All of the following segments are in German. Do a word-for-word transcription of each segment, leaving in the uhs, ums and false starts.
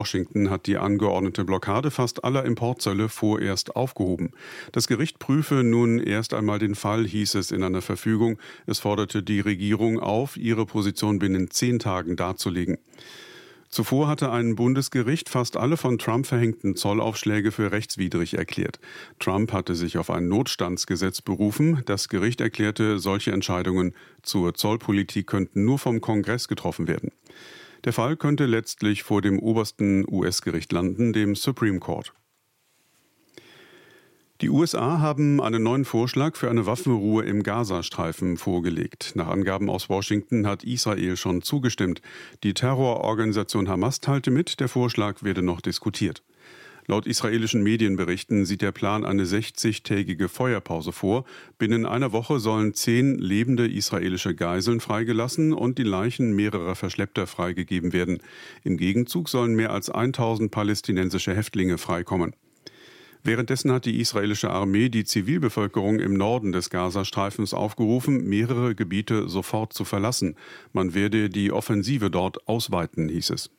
Washington hat die angeordnete Blockade fast aller Importzölle vorerst aufgehoben. Das Gericht prüfe nun erst einmal den Fall, hieß es in einer Verfügung. Es forderte die Regierung auf, ihre Position binnen zehn Tagen darzulegen. Zuvor hatte ein Bundesgericht fast alle von Trump verhängten Zollaufschläge für rechtswidrig erklärt. Trump hatte sich auf ein Notstandsgesetz berufen. Das Gericht erklärte, solche Entscheidungen zur Zollpolitik könnten nur vom Kongress getroffen werden. Der Fall könnte letztlich vor dem obersten U S-Gericht landen, dem Supreme Court. Die U S A haben einen neuen Vorschlag für eine Waffenruhe im Gazastreifen vorgelegt. Nach Angaben aus Washington hat Israel schon zugestimmt. Die Terrororganisation Hamas teilte mit, der Vorschlag werde noch diskutiert. Laut israelischen Medienberichten sieht der Plan eine sechzigtägige Feuerpause vor. Binnen einer Woche sollen zehn lebende israelische Geiseln freigelassen und die Leichen mehrerer Verschleppter freigegeben werden. Im Gegenzug sollen mehr als tausend palästinensische Häftlinge freikommen. Währenddessen hat die israelische Armee die Zivilbevölkerung im Norden des Gazastreifens aufgerufen, mehrere Gebiete sofort zu verlassen. Man werde die Offensive dort ausweiten, hieß es.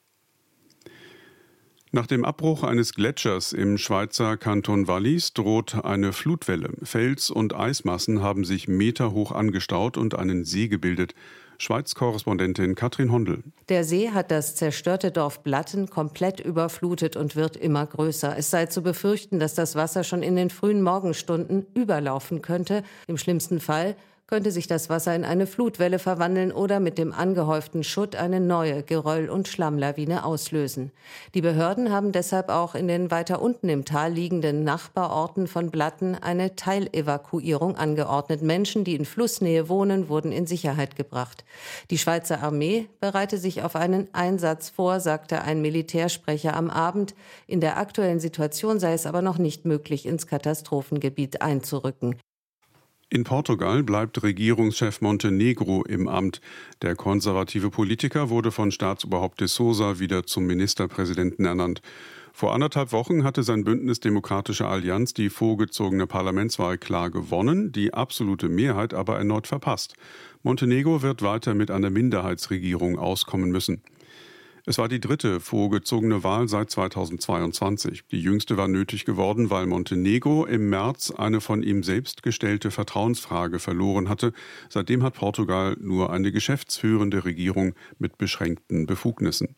Nach dem Abbruch eines Gletschers im Schweizer Kanton Wallis droht eine Flutwelle. Fels- und Eismassen haben sich meterhoch angestaut und einen See gebildet. Schweiz-Korrespondentin Katrin Hondel. Der See hat das zerstörte Dorf Blatten komplett überflutet und wird immer größer. Es sei zu befürchten, dass das Wasser schon in den frühen Morgenstunden überlaufen könnte. Im schlimmsten Fall könnte sich das Wasser in eine Flutwelle verwandeln oder mit dem angehäuften Schutt eine neue Geröll- und Schlammlawine auslösen. Die Behörden haben deshalb auch in den weiter unten im Tal liegenden Nachbarorten von Blatten eine Teilevakuierung angeordnet. Menschen, die in Flussnähe wohnen, wurden in Sicherheit gebracht. Die Schweizer Armee bereite sich auf einen Einsatz vor, sagte ein Militärsprecher am Abend. In der aktuellen Situation sei es aber noch nicht möglich, ins Katastrophengebiet einzurücken. In Portugal bleibt Regierungschef Montenegro im Amt. Der konservative Politiker wurde von Staatsoberhaupt de Sousa wieder zum Ministerpräsidenten ernannt. Vor anderthalb Wochen hatte sein Bündnis Demokratische Allianz die vorgezogene Parlamentswahl klar gewonnen, die absolute Mehrheit aber erneut verpasst. Montenegro wird weiter mit einer Minderheitsregierung auskommen müssen. Es war die dritte vorgezogene Wahl seit zweitausendzweiundzwanzig. Die jüngste war nötig geworden, weil Montenegro im März eine von ihm selbst gestellte Vertrauensfrage verloren hatte. Seitdem hat Portugal nur eine geschäftsführende Regierung mit beschränkten Befugnissen.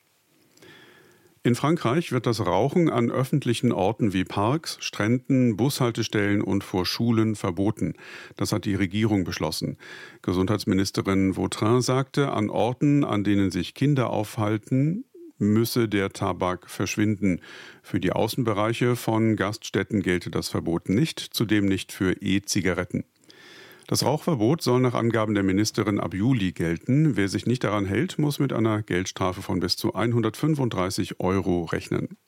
In Frankreich wird das Rauchen an öffentlichen Orten wie Parks, Stränden, Bushaltestellen und vor Schulen verboten. Das hat die Regierung beschlossen. Gesundheitsministerin Vautrin sagte, an Orten, an denen sich Kinder aufhalten, müsse der Tabak verschwinden. Für die Außenbereiche von Gaststätten gelte das Verbot nicht, zudem nicht für E-Zigaretten. Das Rauchverbot soll nach Angaben der Ministerin ab Juli gelten. Wer sich nicht daran hält, muss mit einer Geldstrafe von bis zu hundertfünfunddreißig Euro rechnen.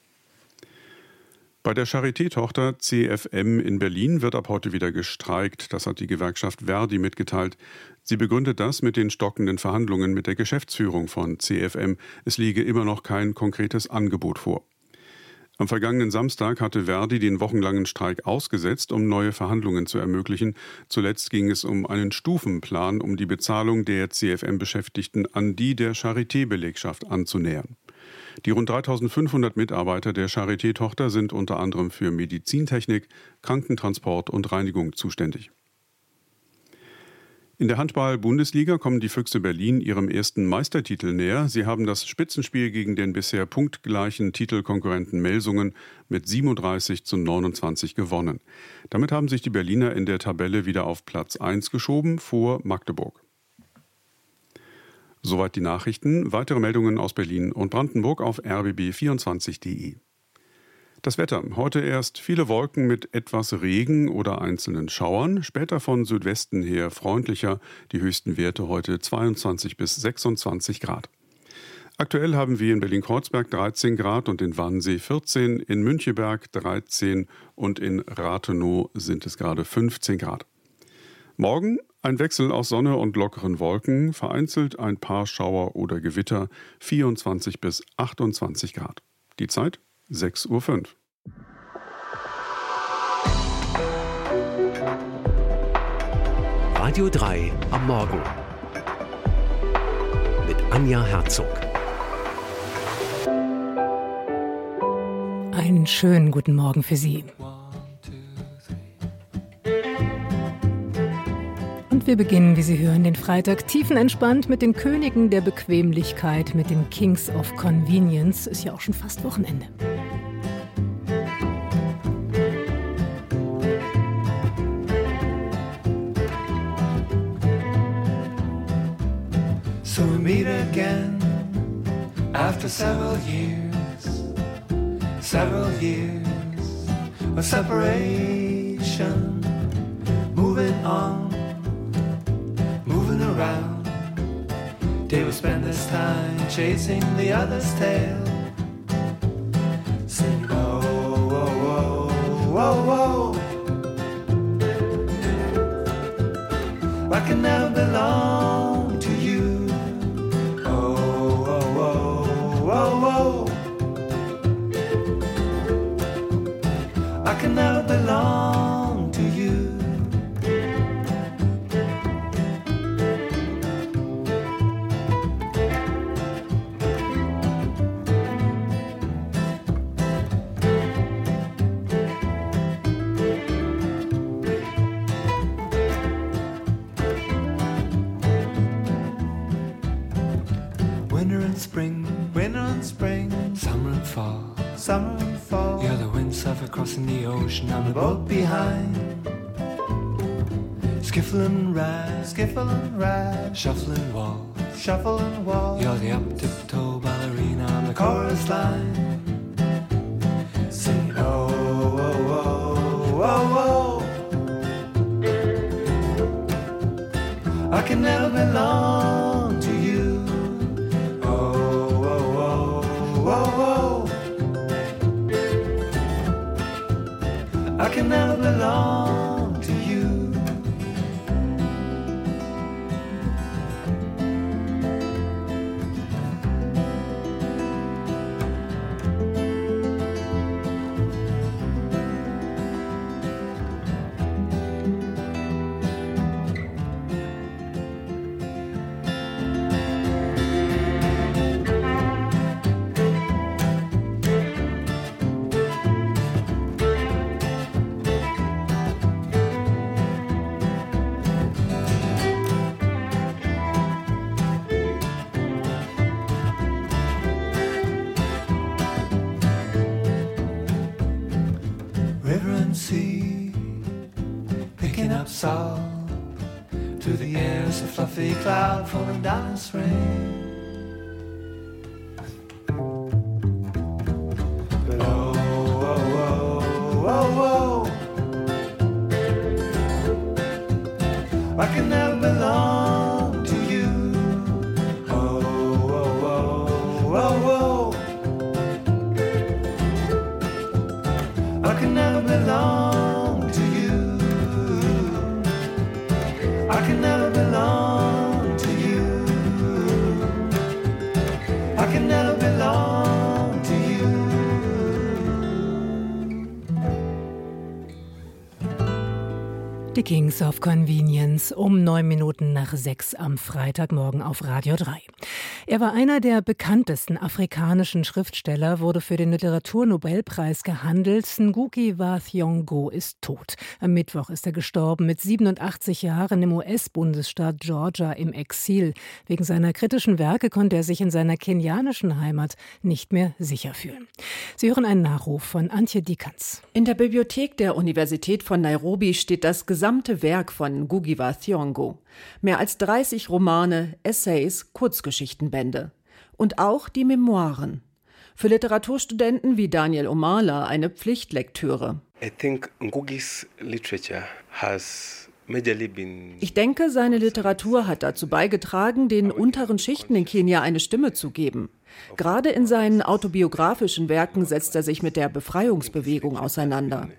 Bei der Charité-Tochter C F M in Berlin wird ab heute wieder gestreikt. Das hat die Gewerkschaft Verdi mitgeteilt. Sie begründet das mit den stockenden Verhandlungen mit der Geschäftsführung von C F M. Es liege immer noch kein konkretes Angebot vor. Am vergangenen Samstag hatte Verdi den wochenlangen Streik ausgesetzt, um neue Verhandlungen zu ermöglichen. Zuletzt ging es um einen Stufenplan, um die Bezahlung der C F M-Beschäftigten an die der Charité-Belegschaft anzunähern. Die rund dreitausendfünfhundert Mitarbeiter der Charité-Tochter sind unter anderem für Medizintechnik, Krankentransport und Reinigung zuständig. In der Handball-Bundesliga kommen die Füchse Berlin ihrem ersten Meistertitel näher. Sie haben das Spitzenspiel gegen den bisher punktgleichen Titelkonkurrenten Melsungen mit siebenunddreißig zu neunundzwanzig gewonnen. Damit haben sich die Berliner in der Tabelle wieder auf Platz eins geschoben, vor Magdeburg. Soweit die Nachrichten. Weitere Meldungen aus Berlin und Brandenburg auf r b b vierundzwanzig punkt d e. Das Wetter. Heute erst viele Wolken mit etwas Regen oder einzelnen Schauern. Später von Südwesten her freundlicher. Die höchsten Werte heute zweiundzwanzig bis sechsundzwanzig Grad. Aktuell haben wir in Berlin-Kreuzberg dreizehn Grad und in Wannsee vierzehn, in Müncheberg dreizehn und in Rathenow sind es gerade fünfzehn Grad. Morgen ein Wechsel aus Sonne und lockeren Wolken, vereinzelt ein paar Schauer oder Gewitter, vierundzwanzig bis achtundzwanzig Grad. Die Zeit sechs Uhr fünf. Radio drei am Morgen mit Anja Herzog. Einen schönen guten Morgen für Sie. Und wir beginnen, wie Sie hören, den Freitag tiefenentspannt mit den Königen der Bequemlichkeit, mit den Kings of Convenience. Ist ja auch schon fast Wochenende. So we meet again after several years, several years of separation, moving on, moving around. Day we spend this time chasing the other's tail, sing whoa, whoa, whoa, whoa, whoa. I can never belong to you. I can never belong to you. Winter and spring, winter and spring, summer and fall, summer and fall. You're the windsurfer crossing the ocean, I'm the boat behind. Skiffle and ride, skiffle and ride, shuffle and walk, shuffle and walk. You're the up-tiptoe ballerina, I'm the chorus line. Sing oh, oh, oh, oh, oh. I can never belong to you. I can never belong to you. Sea, picking up salt through the air, it's a fluffy cloud falling down its rain. But oh, oh, oh, oh, oh, I can never belong to you. Oh, oh, oh, oh, oh, I can never belong to you. I can never belong to you. I can never belong to you. Die Kings of Convenience um neun Minuten nach sechs am Freitagmorgen auf Radio drei. Er war einer der bekanntesten afrikanischen Schriftsteller, wurde für den Literaturnobelpreis gehandelt. Ngugi wa Thiong'o ist tot. Am Mittwoch ist er gestorben mit siebenundachtzig Jahren im U S-Bundesstaat Georgia im Exil. Wegen seiner kritischen Werke konnte er sich in seiner kenianischen Heimat nicht mehr sicher fühlen. Sie hören einen Nachruf von Antje Dikans. In der Bibliothek der Universität von Nairobi steht das gesamte Werk von Ngugi wa Thiong'o. Mehr als dreißig Romane, Essays, Kurzgeschichtenbände. Und auch die Memoiren. Für Literaturstudenten wie Daniel Omala eine Pflichtlektüre. I think Ngugi's literature has majorly been Ich denke, seine Literatur hat dazu beigetragen, den unteren Schichten in Kenia eine Stimme zu geben. Gerade in seinen autobiografischen Werken setzt er sich mit der Befreiungsbewegung auseinander.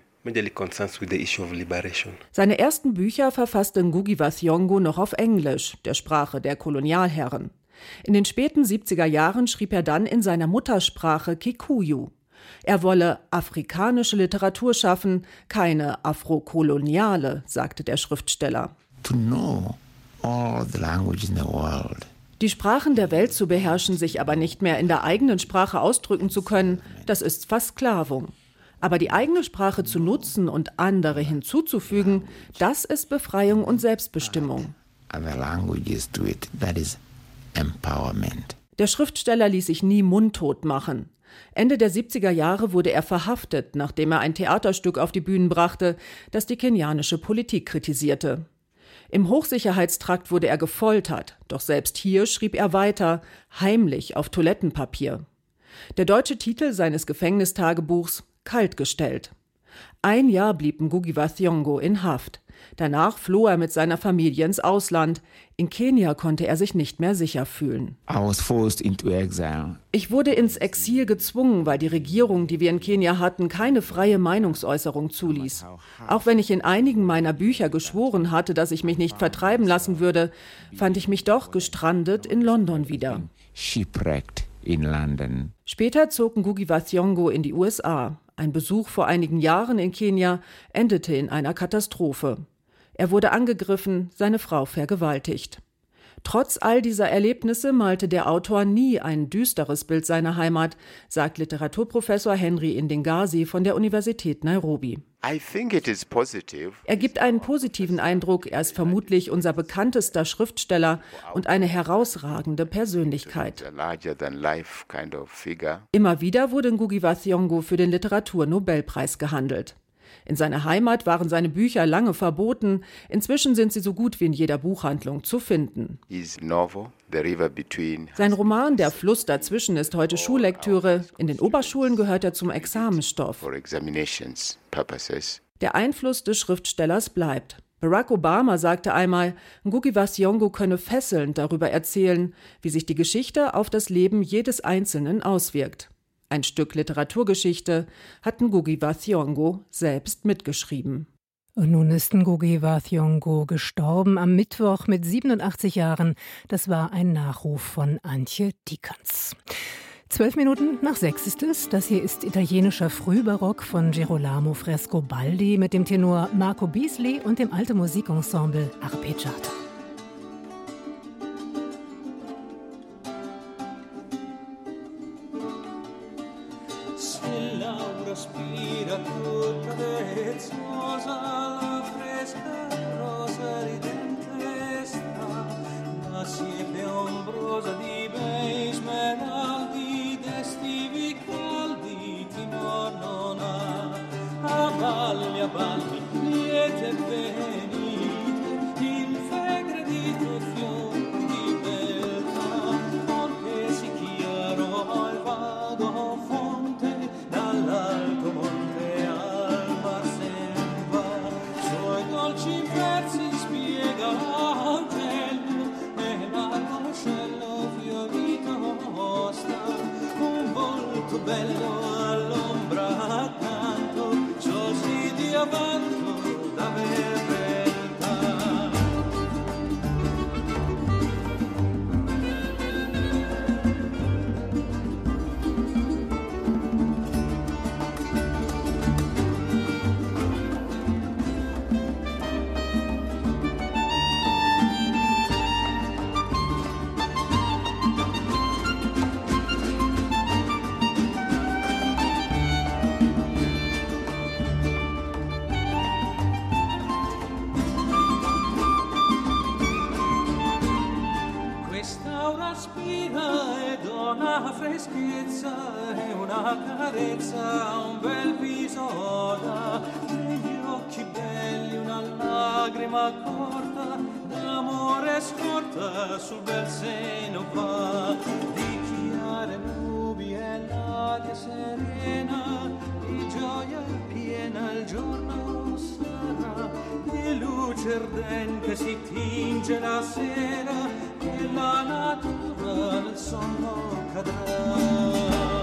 Seine ersten Bücher verfasste Ngugi wa Thiong'o noch auf Englisch, der Sprache der Kolonialherren. In den späten siebziger Jahren schrieb er dann in seiner Muttersprache Kikuyu. Er wolle afrikanische Literatur schaffen, keine afrokoloniale, sagte der Schriftsteller. To know all the languages in the world. Die Sprachen der Welt zu beherrschen, sich aber nicht mehr in der eigenen Sprache ausdrücken zu können, das ist Versklavung. Aber die eigene Sprache zu nutzen und andere hinzuzufügen, das ist Befreiung und Selbstbestimmung. Other languages to it, that is empowerment. Der Schriftsteller ließ sich nie mundtot machen. Ende der siebziger Jahre wurde er verhaftet, nachdem er ein Theaterstück auf die Bühnen brachte, das die kenianische Politik kritisierte. Im Hochsicherheitstrakt wurde er gefoltert, doch selbst hier schrieb er weiter, heimlich auf Toilettenpapier. Der deutsche Titel seines Gefängnistagebuchs: Kaltgestellt. Ein Jahr blieb Ngugi wa Thiong'o in Haft. Danach floh er mit seiner Familie ins Ausland. In Kenia konnte er sich nicht mehr sicher fühlen. I was forced into exile. Ich wurde ins Exil gezwungen, weil die Regierung, die wir in Kenia hatten, keine freie Meinungsäußerung zuließ. Auch wenn ich in einigen meiner Bücher geschworen hatte, dass ich mich nicht vertreiben lassen würde, fand ich mich doch gestrandet in London wieder. Shipwrecked in London. Später zog Ngugi wa Thiong'o in die U S A. Ein Besuch vor einigen Jahren in Kenia endete in einer Katastrophe. Er wurde angegriffen, seine Frau vergewaltigt. Trotz all dieser Erlebnisse malte der Autor nie ein düsteres Bild seiner Heimat, sagt Literaturprofessor Henry Indingasi von der Universität Nairobi. I think it is positive. Er gibt einen positiven Eindruck, er ist vermutlich unser bekanntester Schriftsteller und eine herausragende Persönlichkeit. A larger than life kind of figure. Immer wieder wurde Ngugi wa Thiong'o für den Literaturnobelpreis gehandelt. In seiner Heimat waren seine Bücher lange verboten. Inzwischen sind sie so gut wie in jeder Buchhandlung zu finden. His novel, The River Between. Sein Roman Der Fluss dazwischen ist heute Schullektüre. In den Oberschulen gehört er zum Examensstoff. For examinations purposes. Der Einfluss des Schriftstellers bleibt. Barack Obama sagte einmal, Ngugi wa Thiong'o könne fesselnd darüber erzählen, wie sich die Geschichte auf das Leben jedes Einzelnen auswirkt. Ein Stück Literaturgeschichte hat Ngugi wa Thiong'o selbst mitgeschrieben. Und nun ist Ngugi wa Thiong'o gestorben am Mittwoch mit siebenundachtzig Jahren. Das war ein Nachruf von Antje Diekerns. Zwölf Minuten nach sechs ist es. Das hier ist italienischer Frühbarock von Girolamo Frescobaldi mit dem Tenor Marco Beasley und dem Alte Musikensemble Arpeggiata. Respira tutta vezzosa la fresca rosa ridente sta, la siepe ombrosa di bei smeraldi, d'estivi caldi timor non ha. A balli, a balli, liete venite, in fe credito fior di beltà, porque si chiaro al vago fonte, dall'alto monte al mar se va, suoi dolci versi spiega l'autello e l'arcoscello fiorito sta, un volto bello all'ombra accanto, così di avanto d'aver beltà. Freschezza e una carezza, un bel viso da, negli occhi belli una lagrima corta, d'amore scorta sul bel seno va, di chiare nubi e l'aria serena, di gioia piena il giorno sarà, di luce ardente si tinge la sera e la natura nel sonno cadrà.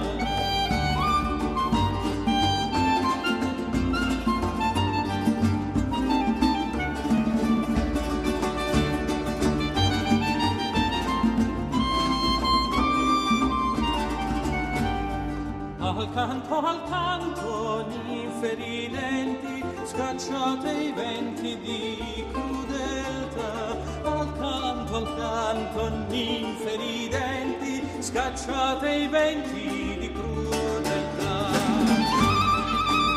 Al canto, al canto, ninfe ridenti, scacciate i venti di crudeltà. Al canto, al canto, ninfe ridenti, scacciate i venti di crudeltà.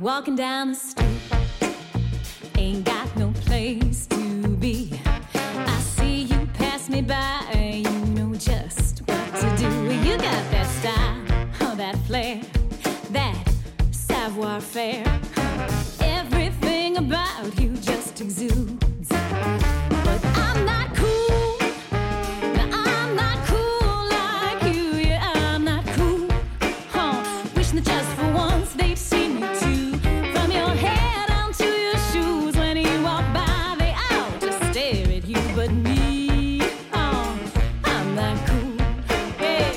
walking down the street, ain't got no place to be. I see you pass me by, you know just what to do. You got that style, oh, that flair, that savoir-faire. Everything about you just exudes. But I'm not cool. No, I'm not cool like you. Yeah, I'm not cool. Huh. Wishing that just for once they'd see me too. From your hair down to your shoes. When you walk by, they all just stare at you. But me, oh, I'm not cool. Hey.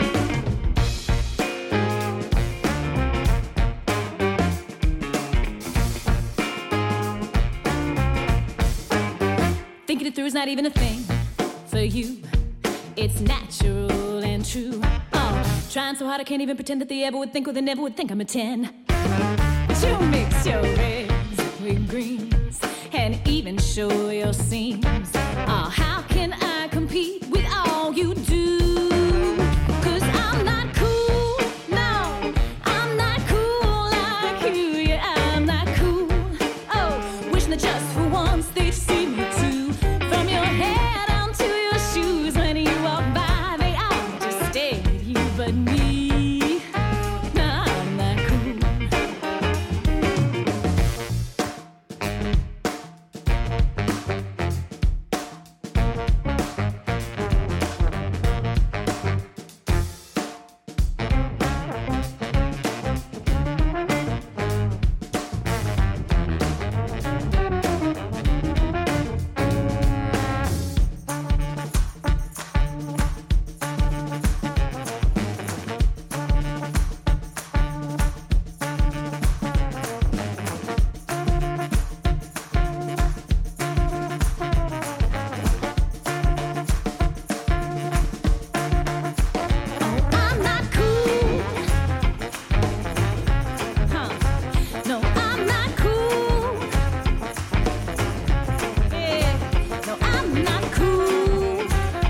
Thinking it through is not even a thing for you. It's natural and true. Oh, trying so hard I can't even pretend that they ever would think or they never would think I'm a ten. You mix your reds with greens and even show your seams. Oh, how can I compete with all you do? 'Cause I'm not cool, no, I'm not cool like you. Yeah, I'm not cool. Oh, wishing that just for once they'd see me too. From your hair down to your shoes. When you walk by, they all just stare at you. But me, nah, I'm not cool. I'm not cool. Huh. No, I'm not cool. Yeah. No, I'm not cool.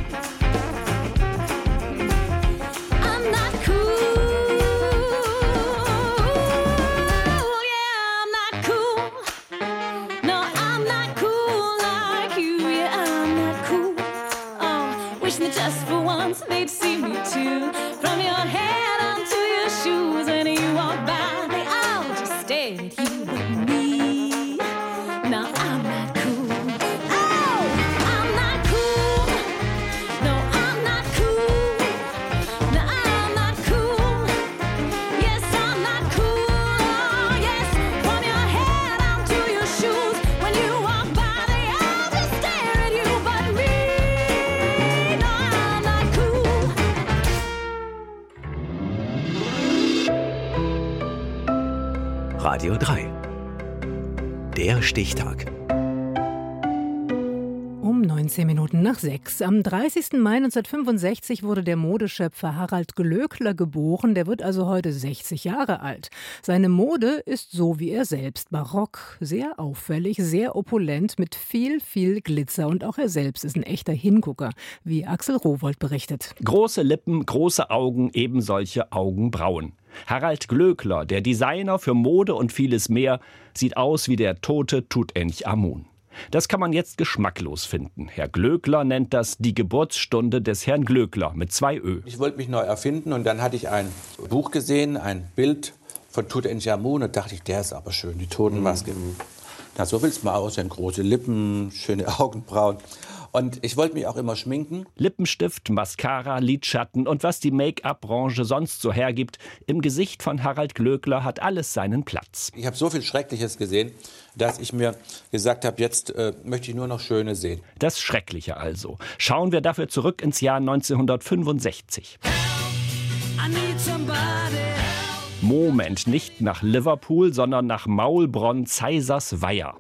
I'm not cool. Yeah, I'm not cool. No, I'm not cool like you. Yeah, I'm not cool. Oh, wishing that just for once they'd see me too. From your hair down to your shoes. When you walk by, they all just stare at you. But me, no, I'm not cool. Oh, I'm not cool. No, I'm not cool. No, I'm not cool. Yes, I'm not cool. Oh, yes. From your hair down to your shoes. When you walk by, they all just stare at you. But me, no, I'm not cool. Radio drei. Der Stichtag. Um neunzehn Minuten nach sechs. Am dreißigsten Mai neunzehnhundertfünfundsechzig wurde der Modeschöpfer Harald Glöckler geboren. Der wird also heute sechzig Jahre alt. Seine Mode ist so wie er selbst. Barock, sehr auffällig, sehr opulent, mit viel, viel Glitzer. Und auch er selbst ist ein echter Hingucker, wie Axel Rowohlt berichtet. Große Lippen, große Augen, eben solche Augenbrauen. Harald Glöckler, der Designer für Mode und vieles mehr, sieht aus wie der tote Tutanchamun. Das kann man jetzt geschmacklos finden. Herr Glöckler nennt das die Geburtsstunde des Herrn Glöckler mit zwei Ö. Ich wollte mich neu erfinden und dann hatte ich ein Buch gesehen, ein Bild von Tutanchamun und dachte ich, der ist aber schön, die Totenmaske. Mhm. Na, so will es mal aussehen, große Lippen, schöne Augenbrauen. Und ich wollte mich auch immer schminken. Lippenstift, Mascara, Lidschatten und was die Make-up-Branche sonst so hergibt. Im Gesicht von Harald Glöckler hat alles seinen Platz. Ich habe so viel Schreckliches gesehen, dass ich mir gesagt habe, jetzt äh, möchte ich nur noch Schöne sehen. Das Schreckliche also. Schauen wir dafür zurück ins Jahr neunzehnhundertfünfundsechzig. Moment, nicht nach Liverpool, sondern nach Maulbronn-Zeisers-Weiher.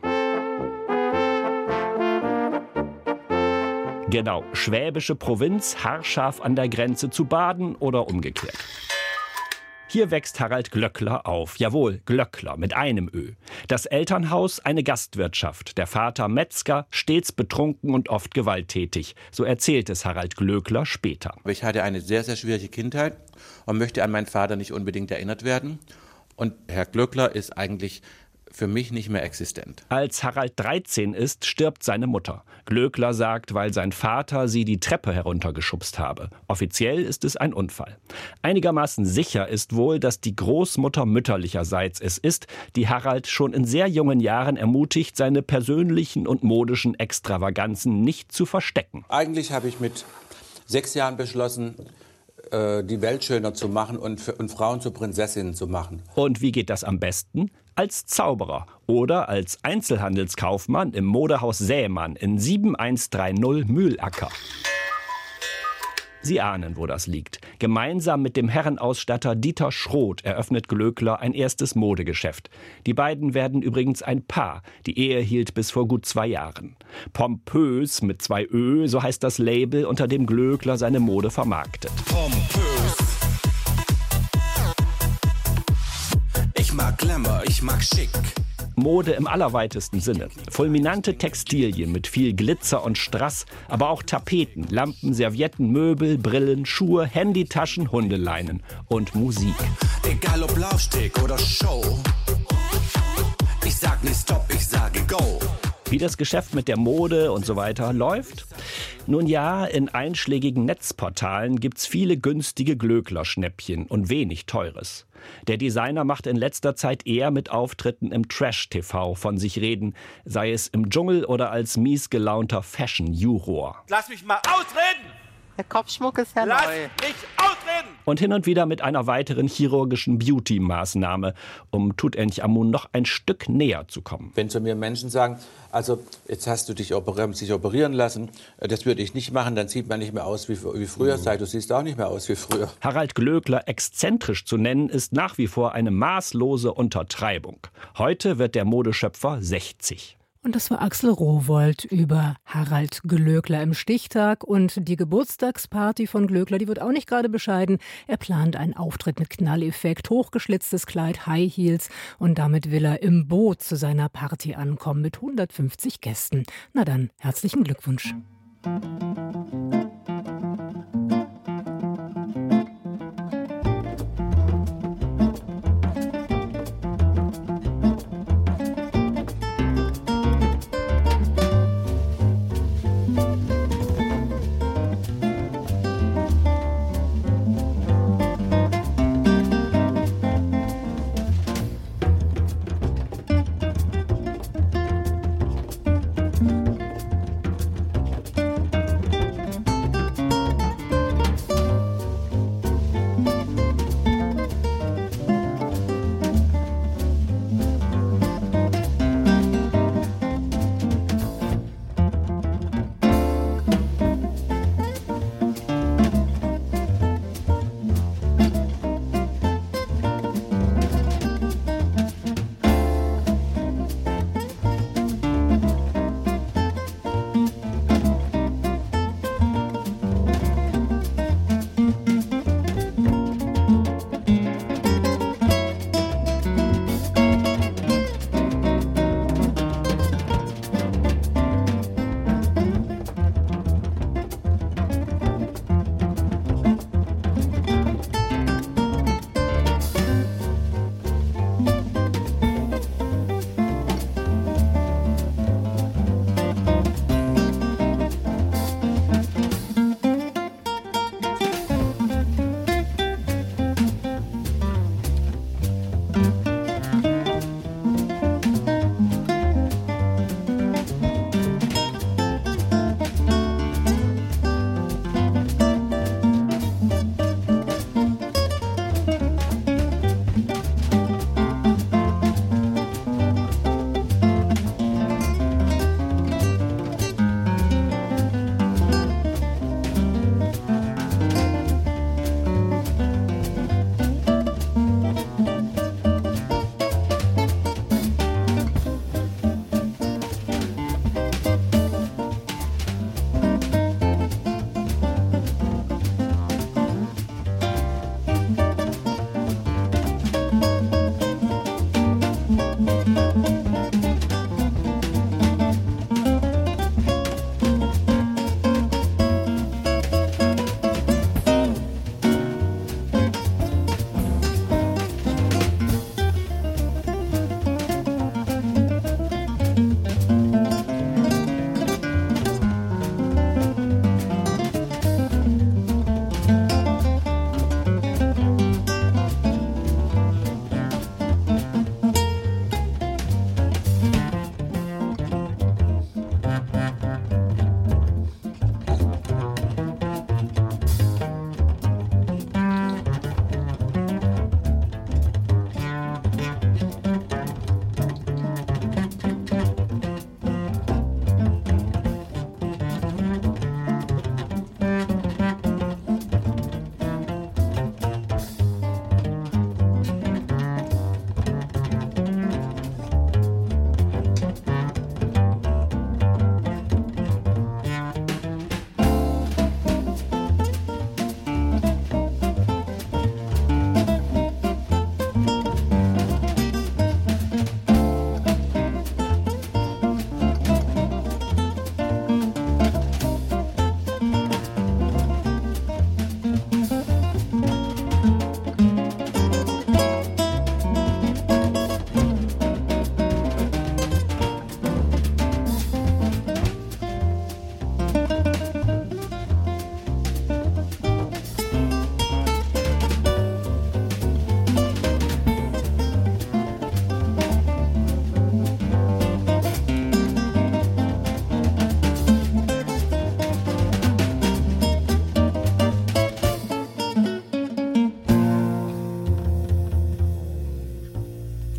Genau, schwäbische Provinz, haarscharf an der Grenze zu Baden oder umgekehrt. Hier wächst Harald Glöckler auf. Jawohl, Glöckler mit einem Ö. Das Elternhaus eine Gastwirtschaft. Der Vater Metzger, stets betrunken und oft gewalttätig. So erzählt es Harald Glöckler später. Ich hatte eine sehr, sehr schwierige Kindheit und möchte an meinen Vater nicht unbedingt erinnert werden. Und Herr Glöckler ist eigentlich für mich nicht mehr existent. Als Harald dreizehn ist, stirbt seine Mutter. Glöckler sagt, weil sein Vater sie die Treppe heruntergeschubst habe. Offiziell ist es ein Unfall. Einigermaßen sicher ist wohl, dass die Großmutter mütterlicherseits es ist, die Harald schon in sehr jungen Jahren ermutigt, seine persönlichen und modischen Extravaganzen nicht zu verstecken. Eigentlich habe ich mit sechs Jahren beschlossen, die Welt schöner zu machen und, für, und Frauen zu Prinzessinnen zu machen. Und wie geht das am besten? Als Zauberer oder als Einzelhandelskaufmann im Modehaus Sämann in sieben eins drei null Mühlacker. Sie ahnen, wo das liegt. Gemeinsam mit dem Herrenausstatter Dieter Schroth eröffnet Glöckler ein erstes Modegeschäft. Die beiden werden übrigens ein Paar. Die Ehe hielt bis vor gut zwei Jahren. Pompös mit zwei Ö, so heißt das Label, unter dem Glöckler seine Mode vermarktet. Pompös. Ich mag Glamour, ich mag schick. Mode im allerweitesten Sinne. Fulminante Textilien mit viel Glitzer und Strass, aber auch Tapeten, Lampen, Servietten, Möbel, Brillen, Schuhe, Handytaschen, Hundeleinen und Musik. Egal ob Laufsteg oder Show. Ich sag nicht Stopp, ich sage Go. Wie das Geschäft mit der Mode und so weiter läuft? Nun ja, in einschlägigen Netzportalen gibt's viele günstige Glöckler-Schnäppchen und wenig Teures. Der Designer macht in letzter Zeit eher mit Auftritten im Trash-T V von sich reden, sei es im Dschungel oder als mies gelaunter Fashion-Juror. Lass mich mal ausreden! Der Kopfschmuck ist ja Lass neu. mich ausreden! Und hin und wieder mit einer weiteren chirurgischen Beauty-Maßnahme, um Tutanchamun noch ein Stück näher zu kommen. Wenn zu mir Menschen sagen, also jetzt hast du dich operieren, sich operieren lassen, das würde ich nicht machen, dann sieht man nicht mehr aus wie, wie früher. Mhm. Sag, du siehst auch nicht mehr aus wie früher. Harald Glöckler exzentrisch zu nennen, ist nach wie vor eine maßlose Untertreibung. Heute wird der Modeschöpfer sechzig. Und das war Axel Rowohlt über Harald Glöckler im Stichtag. Und die Geburtstagsparty von Glöckler, die wird auch nicht gerade bescheiden. Er plant einen Auftritt mit Knalleffekt, hochgeschlitztes Kleid, High Heels. Und damit will er im Boot zu seiner Party ankommen mit hundertfünfzig Gästen. Na dann, herzlichen Glückwunsch.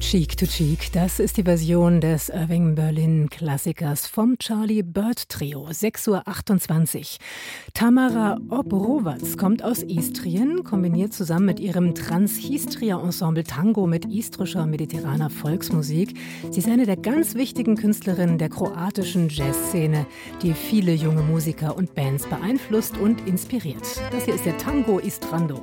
Cheek to Cheek, das ist die Version des Irving Berlin-Klassikers vom Charlie Bird Trio, sechs Uhr achtundzwanzig. Tamara Obrowatz kommt aus Istrien, kombiniert zusammen mit ihrem Transhistria-Ensemble Tango mit istrischer mediterraner Volksmusik. Sie ist eine der ganz wichtigen Künstlerinnen der kroatischen Jazzszene, die viele junge Musiker und Bands beeinflusst und inspiriert. Das hier ist der Tango Istrando.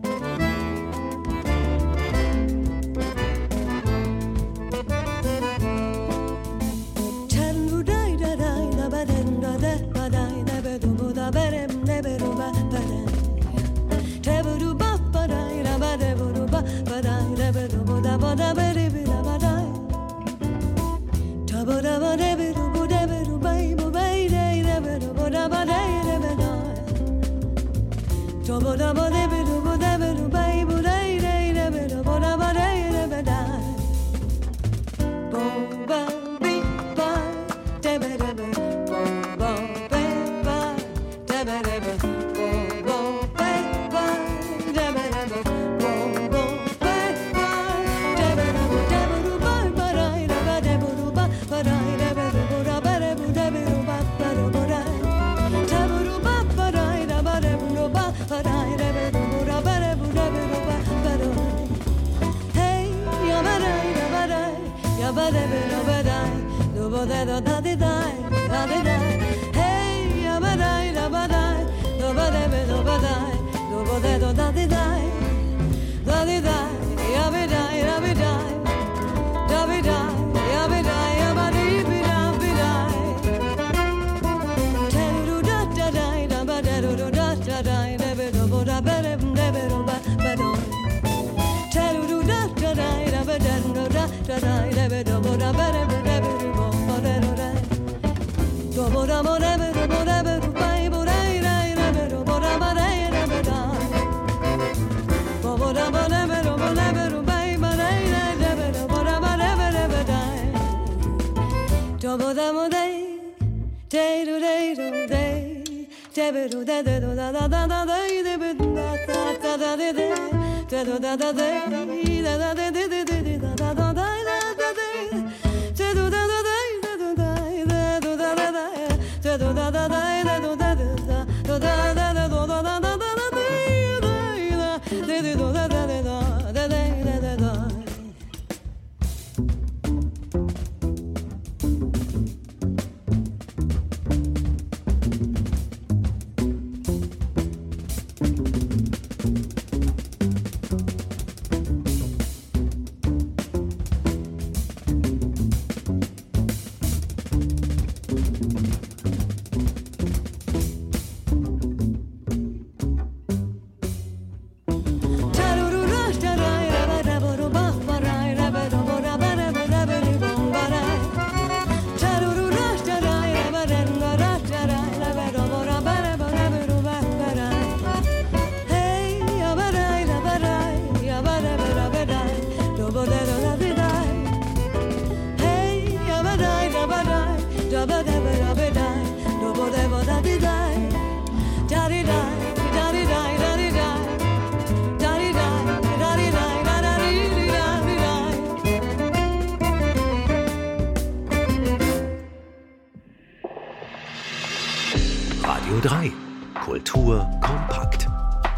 Radio drei. Kultur kompakt.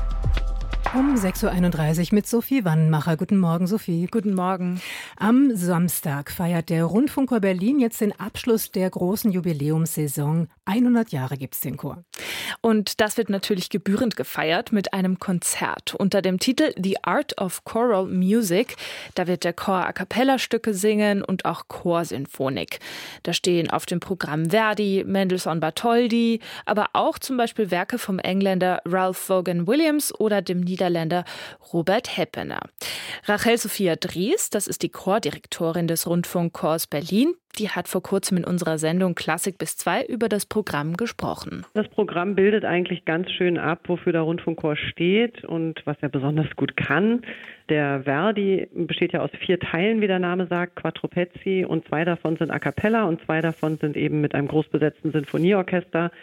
Um sechs Uhr einunddreißig mit Sophie Wannmacher. Guten Morgen, Sophie. Guten Morgen. Am Samstag feiert der Rundfunkchor Berlin jetzt den Abschluss der großen Jubiläumssaison. hundert Jahre gibt's den Chor. Und das wird natürlich gebührend gefeiert mit einem Konzert unter dem Titel The Art of Choral Music. Da wird der Chor A-cappella-Stücke singen und auch Chorsinfonik. Da stehen auf dem Programm Verdi, Mendelssohn Bartholdy, aber auch zum Beispiel Werke vom Engländer Ralph Vaughan Williams oder dem Niederländer Robert Heppener. Rachel Sophia Dries, das ist die Chordirektorin des Rundfunkchors Berlin, die hat vor kurzem in unserer Sendung Klassik bis zwei über das Programm gesprochen. Das Programm bildet eigentlich ganz schön ab, wofür der Rundfunkchor steht und was er besonders gut kann. Der Verdi besteht ja aus vier Teilen, wie der Name sagt, Quattro Pezzi, und zwei davon sind a cappella und zwei davon sind eben mit einem großbesetzten Sinfonieorchester.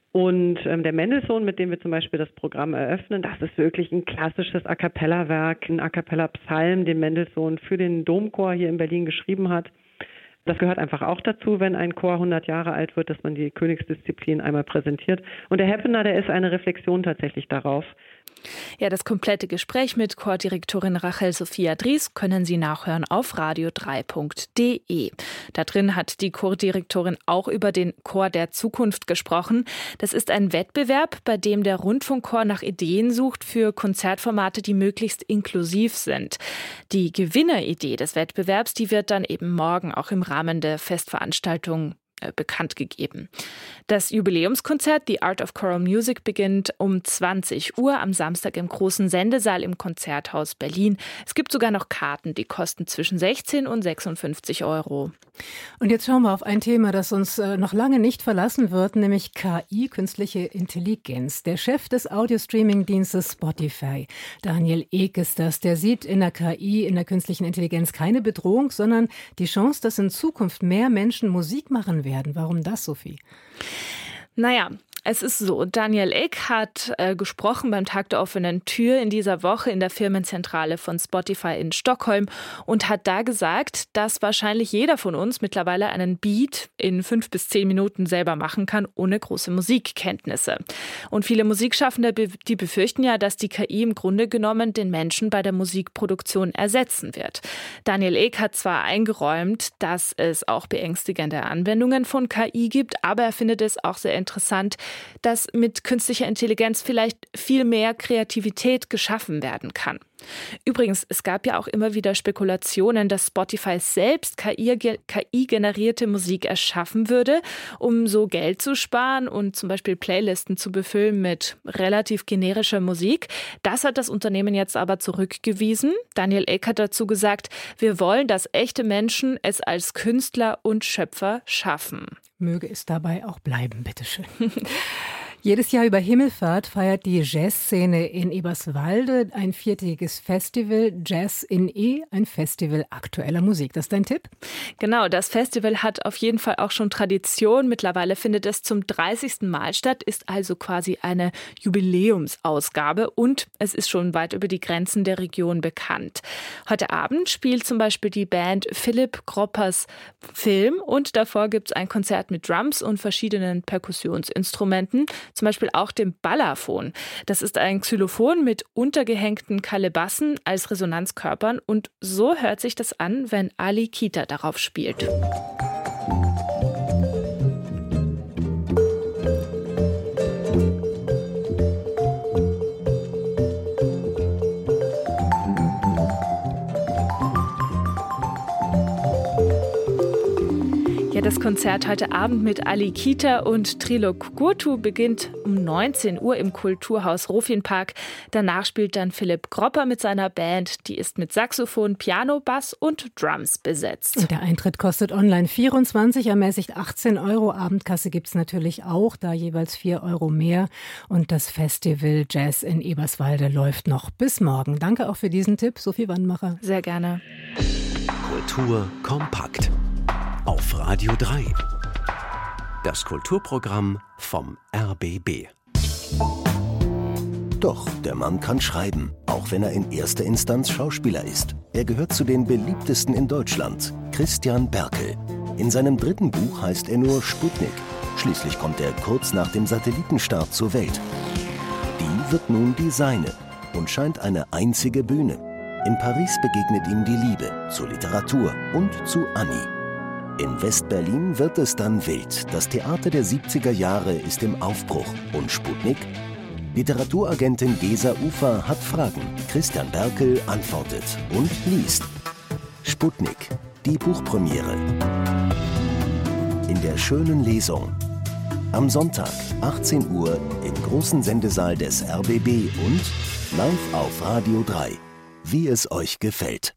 Und ähm, der Mendelssohn, mit dem wir zum Beispiel das Programm eröffnen, das ist wirklich ein klassisches A Cappella-Werk, ein A Cappella-Psalm, den Mendelssohn für den Domchor hier in Berlin geschrieben hat. Das gehört einfach auch dazu, wenn ein Chor hundert Jahre alt wird, dass man die Königsdisziplin einmal präsentiert. Und der Happener, der ist eine Reflexion tatsächlich darauf. Ja, das komplette Gespräch mit Chordirektorin Rachel Sophia Dries können Sie nachhören auf radio drei punkt de. Da drin hat die Chordirektorin auch über den Chor der Zukunft gesprochen. Das ist ein Wettbewerb, bei dem der Rundfunkchor nach Ideen sucht für Konzertformate, die möglichst inklusiv sind. Die Gewinneridee des Wettbewerbs, die wird dann eben morgen auch im Rahmen der Festveranstaltung bekannt gegeben. Das Jubiläumskonzert The Art of Choral Music beginnt um zwanzig Uhr am Samstag im großen Sendesaal im Konzerthaus Berlin. Es gibt sogar noch Karten, die kosten zwischen sechzehn und sechsundfünfzig Euro. Und jetzt schauen wir auf ein Thema, das uns äh, noch lange nicht verlassen wird, nämlich K I, künstliche Intelligenz. Der Chef des Audio-Streaming-Dienstes Spotify, Daniel Ek ist das, der sieht in der K I, in der künstlichen Intelligenz keine Bedrohung, sondern die Chance, dass in Zukunft mehr Menschen Musik machen werden. Warum das, Sophie? Naja, es ist so, Daniel Ek hat äh, gesprochen beim Tag der offenen Tür in dieser Woche in der Firmenzentrale von Spotify in Stockholm und hat da gesagt, dass wahrscheinlich jeder von uns mittlerweile einen Beat in fünf bis zehn Minuten selber machen kann, ohne große Musikkenntnisse. Und viele Musikschaffende, die befürchten ja, dass die K I im Grunde genommen den Menschen bei der Musikproduktion ersetzen wird. Daniel Ek hat zwar eingeräumt, dass es auch beängstigende Anwendungen von K I gibt, aber er findet es auch sehr interessant, dass mit künstlicher Intelligenz vielleicht viel mehr Kreativität geschaffen werden kann. Übrigens, es gab ja auch immer wieder Spekulationen, dass Spotify selbst K I-generierte Musik erschaffen würde, um so Geld zu sparen und zum Beispiel Playlisten zu befüllen mit relativ generischer Musik. Das hat das Unternehmen jetzt aber zurückgewiesen. Daniel Ek hat dazu gesagt, wir wollen, dass echte Menschen es als Künstler und Schöpfer schaffen. Möge es dabei auch bleiben, bitteschön. Jedes Jahr über Himmelfahrt feiert die Jazzszene in Eberswalde ein viertägiges Festival, Jazz in E, ein Festival aktueller Musik. Das ist dein Tipp? Genau, das Festival hat auf jeden Fall auch schon Tradition. Mittlerweile findet es zum dreißigsten Mal statt, ist also quasi eine Jubiläumsausgabe und es ist schon weit über die Grenzen der Region bekannt. Heute Abend spielt zum Beispiel die Band Philipp Groppers Film und davor gibt es ein Konzert mit Drums und verschiedenen Perkussionsinstrumenten. Zum Beispiel auch dem Balafon. Das ist ein Xylophon mit untergehängten Kalebassen als Resonanzkörpern und so hört sich das an, wenn Ali Kita darauf spielt. Ja, das Konzert heute Abend mit Ali Kita und Trilok Gurtu beginnt um neunzehn Uhr im Kulturhaus Rofinpark. Danach spielt dann Philipp Gropper mit seiner Band. Die ist mit Saxophon, Piano, Bass und Drums besetzt. Und der Eintritt kostet online vierundzwanzig, ermäßigt achtzehn Euro. Abendkasse gibt es natürlich auch, da jeweils vier Euro mehr. Und das Festival Jazz in Eberswalde läuft noch bis morgen. Danke auch für diesen Tipp, Sophie Wannmacher. Sehr gerne. Kultur kompakt. Auf Radio drei. Das Kulturprogramm vom R B B. Doch, der Mann kann schreiben, auch wenn er in erster Instanz Schauspieler ist. Er gehört zu den beliebtesten in Deutschland, Christian Berkel. In seinem dritten Buch heißt er nur Sputnik. Schließlich kommt er kurz nach dem Satellitenstart zur Welt. Die wird nun die seine und scheint eine einzige Bühne. In Paris begegnet ihm die Liebe zur Literatur und zu Annie. In West-Berlin wird es dann wild. Das Theater der siebziger Jahre ist im Aufbruch. Und Sputnik? Literaturagentin Gesa Ufer hat Fragen. Christian Berkel antwortet und liest. Sputnik, die Buchpremiere. In der schönen Lesung. Am Sonntag, achtzehn Uhr, im großen Sendesaal des R B B und live auf Radio drei. Wie es euch gefällt.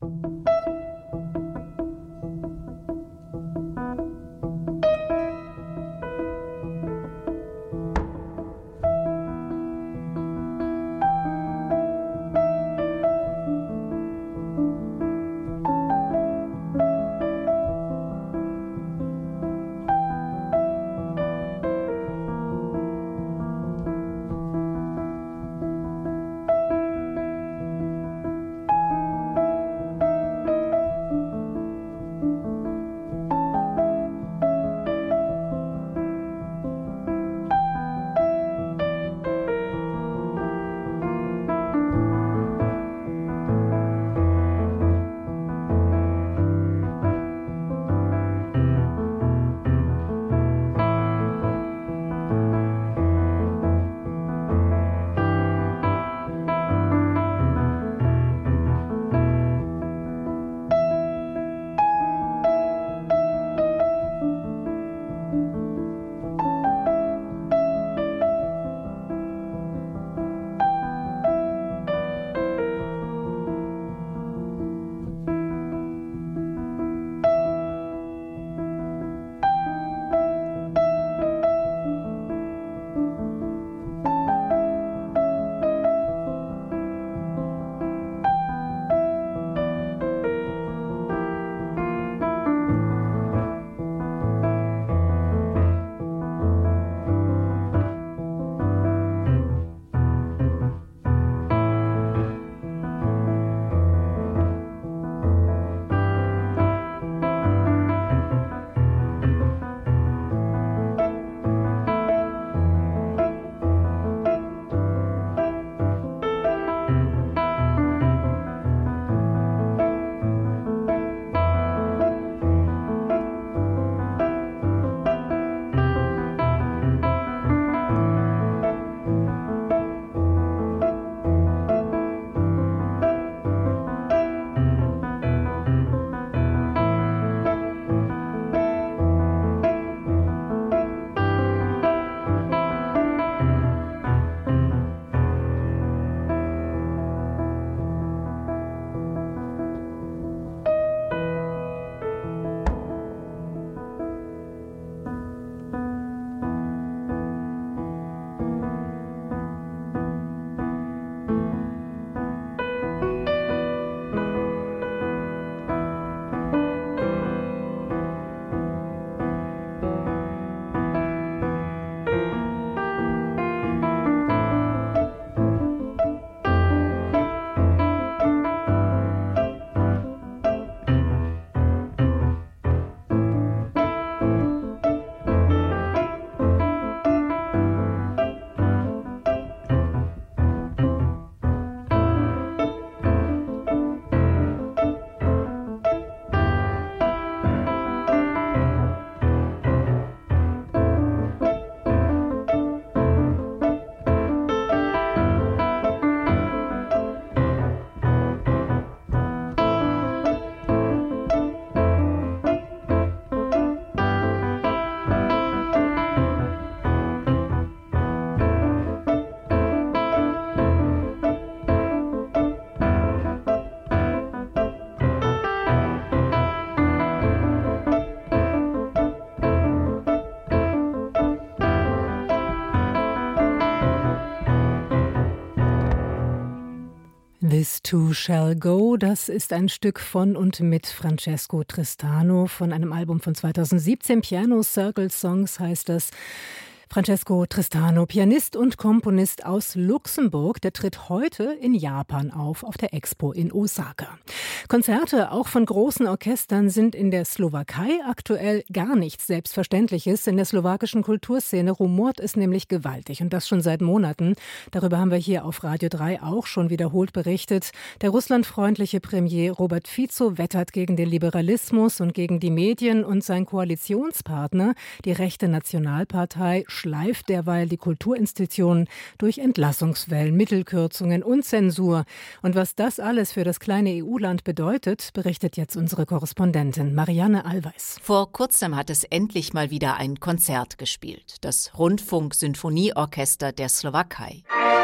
This Too Shall Go, das ist ein Stück von und mit Francesco Tristano von einem Album von zweitausendsiebzehn, Piano Circle Songs heißt das. Francesco Tristano, Pianist und Komponist aus Luxemburg, der tritt heute in Japan auf, auf der Expo in Osaka. Konzerte auch von großen Orchestern sind in der Slowakei aktuell gar nichts Selbstverständliches. In der slowakischen Kulturszene rumort es nämlich gewaltig und das schon seit Monaten. Darüber haben wir hier auf Radio drei auch schon wiederholt berichtet. Der russlandfreundliche Premier Robert Fico wettert gegen den Liberalismus und gegen die Medien und sein Koalitionspartner, die rechte Nationalpartei, schleift derweil die Kulturinstitutionen durch Entlassungswellen, Mittelkürzungen und Zensur. Und was das alles für das kleine E U-Land bedeutet, berichtet jetzt unsere Korrespondentin Marianne Allweis. Vor kurzem hat es endlich mal wieder ein Konzert gespielt. Das Rundfunk-Sinfonieorchester der Slowakei.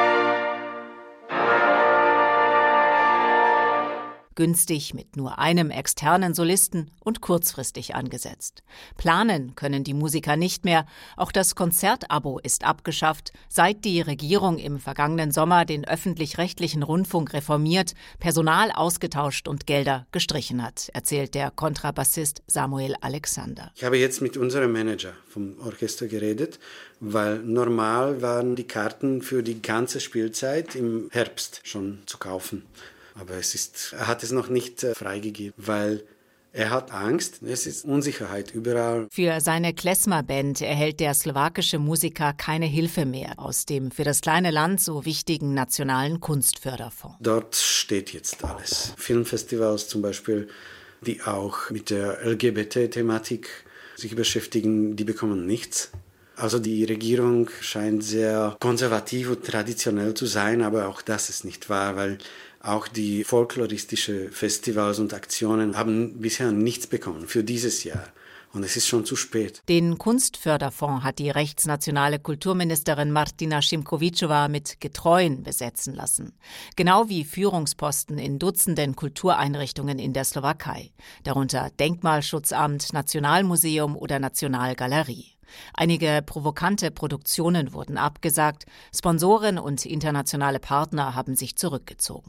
Günstig mit nur einem externen Solisten und kurzfristig angesetzt. Planen können die Musiker nicht mehr. Auch das Konzertabo ist abgeschafft, seit die Regierung im vergangenen Sommer den öffentlich-rechtlichen Rundfunk reformiert, Personal ausgetauscht und Gelder gestrichen hat, erzählt der Kontrabassist Samuel Alexander. Ich habe jetzt mit unserem Manager vom Orchester geredet, weil normal waren die Karten für die ganze Spielzeit im Herbst schon zu kaufen. Aber es ist, er hat es noch nicht äh, freigegeben, weil er hat Angst, es ist Unsicherheit überall. Für seine Klezmer-Band erhält der slowakische Musiker keine Hilfe mehr aus dem für das kleine Land so wichtigen nationalen Kunstförderfonds. Dort steht jetzt alles. Filmfestivals zum Beispiel, die auch mit der L G B T-Thematik sich beschäftigen, die bekommen nichts. Also die Regierung scheint sehr konservativ und traditionell zu sein, aber auch das ist nicht wahr, weil auch die folkloristische Festivals und Aktionen haben bisher nichts bekommen für dieses Jahr. Und es ist schon zu spät. Den Kunstförderfonds hat die rechtsnationale Kulturministerin Martina Šimkovičová mit Getreuen besetzen lassen. Genau wie Führungsposten in Dutzenden Kultureinrichtungen in der Slowakei. Darunter Denkmalschutzamt, Nationalmuseum oder Nationalgalerie. Einige provokante Produktionen wurden abgesagt, Sponsoren und internationale Partner haben sich zurückgezogen.